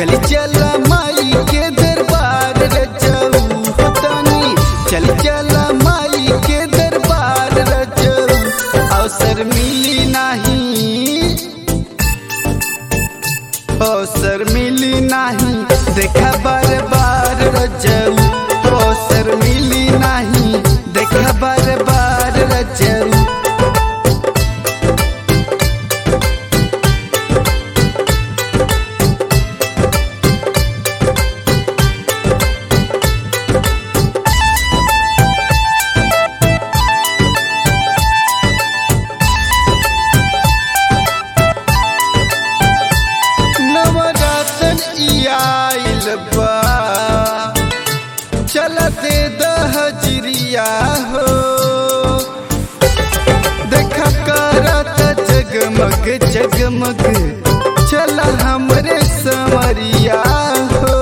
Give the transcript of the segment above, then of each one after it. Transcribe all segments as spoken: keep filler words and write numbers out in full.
चल चला माई के दरबार रजऊ होतानी चल चला माई के दरबार रजऊ अवसर मिली नहीं अवसर मिली नहीं देखा बार बार रजऊ अवसर मिली नहीं देखा बार बार रजऊ चल दे दहजरिया हो देखा करत जगमग जगमग चला हमरे समरिया हो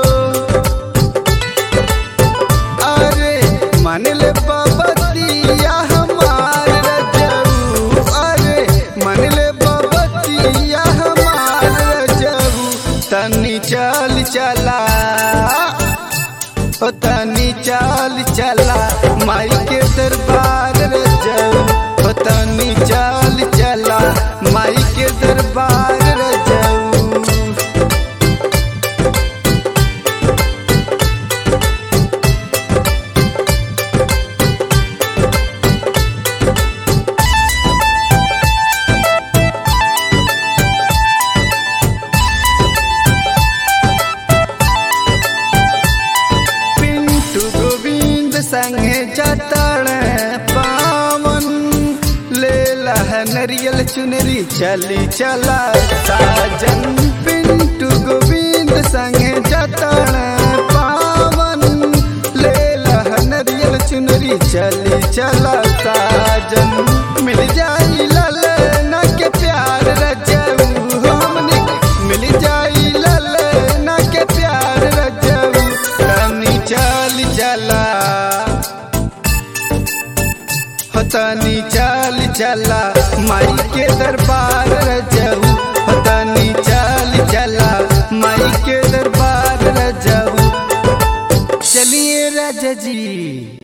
अरे मान ले बाबतिया हमार रजऊ अरे मान ले बाबतिया हमार रजऊ तनी चल चला ओ तनी चाल चला माई के दरबार रजऊ ओ तनी चाल चला माई के दरबार रजऊ संगे जतण पावन ले लह नरियल चुनरी चली चला साजन पिंटू गोविंद संगे जतण पावन ले लह नरियल चुनरी चली चला साजन मिल जाई ललना के प्यार रजऊ हमने मिल जाई ललना के प्यार रजऊ तनी चल चला तनी चल चला माई के दरबार रजऊ तनी चल चला माई के दरबार रजऊ चलिए राजा जी।